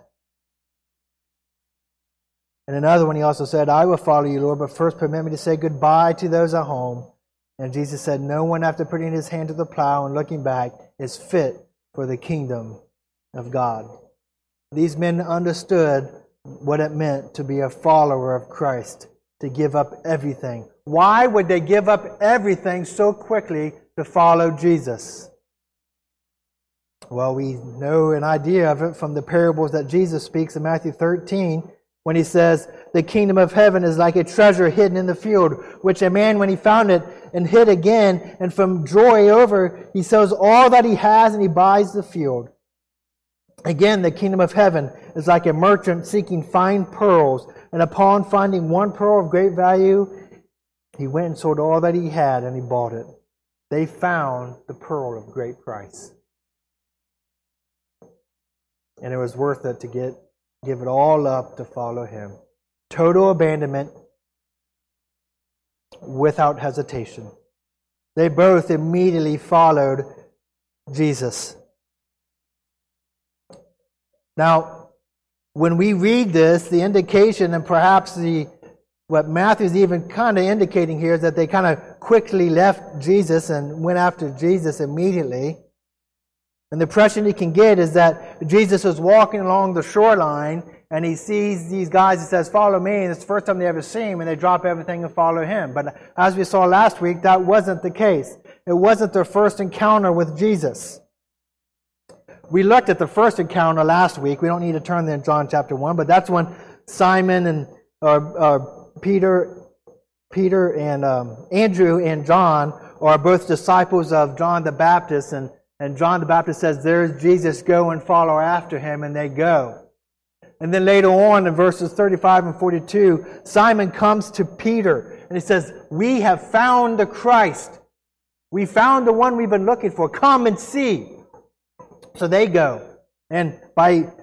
And another one he also said, I will follow you, Lord, but first permit me to say goodbye to those at home. And Jesus said, no one after putting his hand to the plow and looking back is fit for the kingdom of God. These men understood what it meant to be a follower of Christ, to give up everything. Why would they give up everything so quickly to follow Jesus? Well, we know an idea of it from the parables that Jesus speaks in Matthew 13, when he says, the kingdom of heaven is like a treasure hidden in the field, which a man, when he found it and hid again, and from joy over, he sells all that he has and he buys the field. Again, the kingdom of heaven is like a merchant seeking fine pearls, and upon finding one pearl of great value, he went and sold all that he had and he bought it. They found the pearl of great price. And it was worth it to give it all up to follow him. Total abandonment without hesitation. They both immediately followed Jesus. Now, when we read this, the indication, and perhaps what Matthew's even kind of indicating here, is that they kind of quickly left Jesus and went after Jesus immediately. And the impression you can get is that Jesus is walking along the shoreline and he sees these guys, he says, follow me, and it's the first time they ever see him, and they drop everything and follow him. But as we saw last week, that wasn't the case. It wasn't their first encounter with Jesus. We looked at the first encounter last week. We don't need to turn there in John chapter 1, but that's when Simon and Peter and Andrew and John are both disciples of John the Baptist, and John the Baptist says, there's Jesus, go and follow after him, and they go. And then later on in verses 35 and 42, Simon comes to Peter and he says, we have found the Christ. We found the one we've been looking for. Come and see. So they go. And by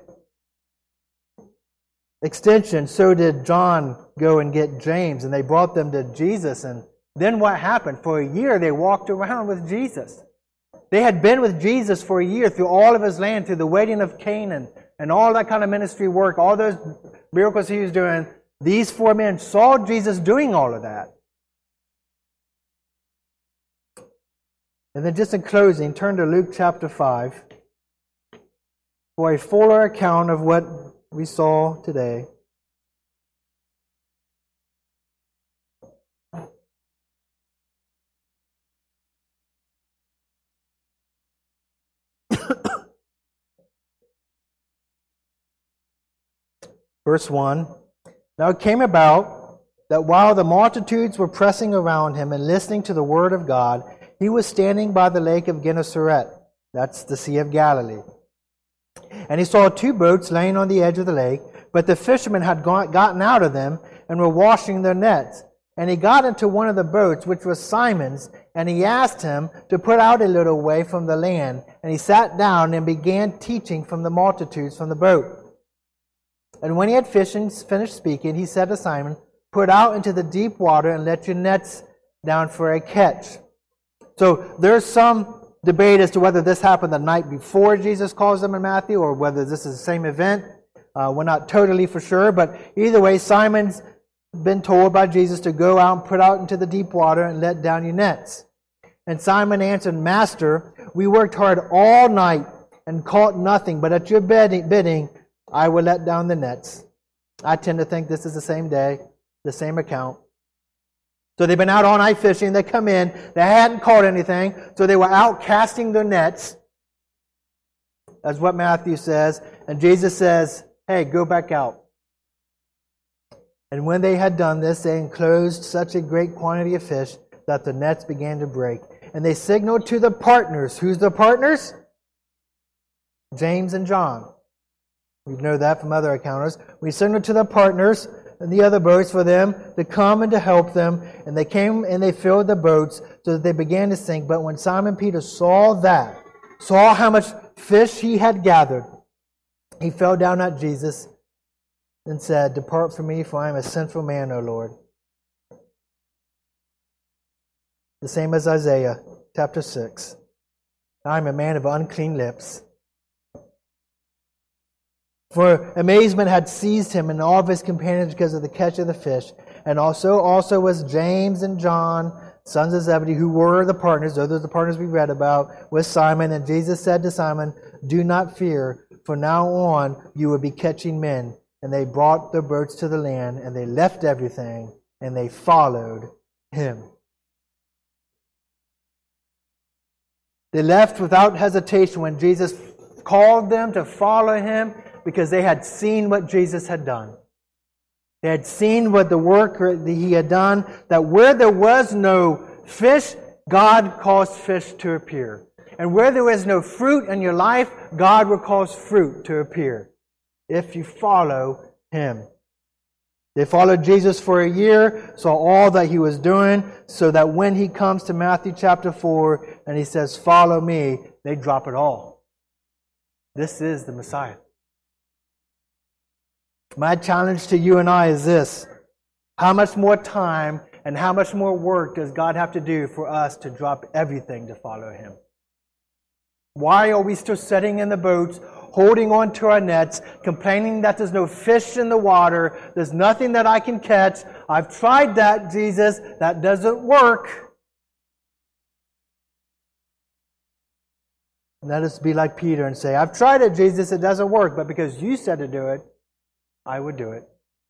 extension, so did John go and get James, and they brought them to Jesus. And then what happened? For a year they walked around with Jesus. They had been with Jesus for a year through all of his land, through the wedding of Canaan, and all that kind of ministry work, all those miracles he was doing. These four men saw Jesus doing all of that. And then just in closing, turn to Luke chapter 5 for a fuller account of what we saw today. Verse 1, now it came about that while the multitudes were pressing around him and listening to the word of God, he was standing by the lake of Gennesaret. That's the Sea of Galilee. And he saw two boats laying on the edge of the lake, but the fishermen had gotten out of them and were washing their nets. And he got into one of the boats, which was Simon's, and he asked him to put out a little way from the land. And he sat down and began teaching from the multitudes from the boat. And when he had finished speaking, he said to Simon, put out into the deep water and let your nets down for a catch. So there's some debate as to whether this happened the night before Jesus calls them in Matthew, or whether this is the same event. We're not totally for sure, but either way, Simon's been told by Jesus to go out and put out into the deep water and let down your nets. And Simon answered, Master, we worked hard all night and caught nothing, but at your bidding, I will let down the nets. I tend to think this is the same day, the same account. So they've been out all night fishing. They come in. They hadn't caught anything. So they were out casting their nets. That's what Matthew says. And Jesus says, hey, go back out. And when they had done this, they enclosed such a great quantity of fish that the nets began to break. And they signaled to the partners. Who's the partners? James and John. We know that from other encounters. We signaled to the partners in the other boats for them to come and to help them. And they came and they filled the boats so that they began to sink. But when Simon Peter saw how much fish he had gathered, he fell down at Jesus and said, "Depart from me, for I am a sinful man, O Lord." The same as Isaiah chapter 6. "I am a man of unclean lips." For amazement had seized him and all of his companions because of the catch of the fish. And also was James and John, sons of Zebedee, who were the partners. Those are the partners we read about with Simon. And Jesus said to Simon, "Do not fear, for now on you will be catching men." And they brought their boats to the land, and they left everything, and they followed him. They left without hesitation when Jesus called them to follow him, because they had seen what Jesus had done. They had seen what the work that he had done, that where there was no fish, God caused fish to appear. And where there is no fruit in your life, God will cause fruit to appear if you follow him. They followed Jesus for a year, saw all that he was doing, so that when he comes to Matthew chapter 4 and he says, "Follow me," they drop it all. This is the Messiah. My challenge to you and I is this: how much more time and how much more work does God have to do for us to drop everything to follow him? Why are we still sitting in the boats, holding on to our nets, complaining that there's no fish in the water, there's nothing that I can catch? I've tried that, Jesus, that doesn't work. Let us be like Peter and say, "I've tried it, Jesus, it doesn't work, but because you said to do it, I would do it."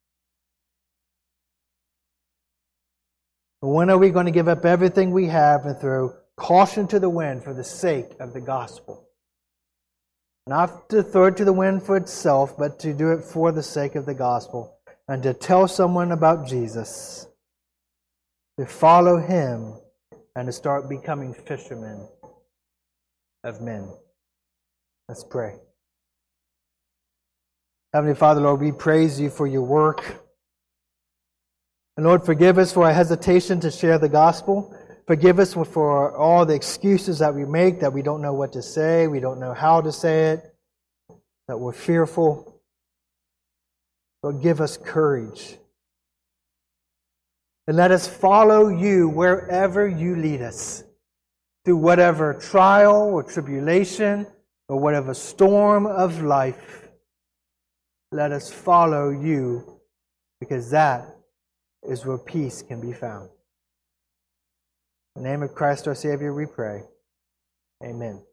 But when are we going to give up everything we have and throw caution to the wind for the sake of the gospel? Not to throw it to the wind for itself, but to do it for the sake of the gospel and to tell someone about Jesus, to follow him, and to start becoming fishermen of men. Let's pray. Heavenly Father, Lord, we praise you for your work. And Lord, forgive us for our hesitation to share the gospel. Forgive us for all the excuses that we make, that we don't know what to say, we don't know how to say it, that we're fearful. Lord, give us courage. And let us follow you wherever you lead us. Through whatever trial or tribulation or whatever storm of life, let us follow you, because that is where peace can be found. In the name of Christ our Savior we pray. Amen.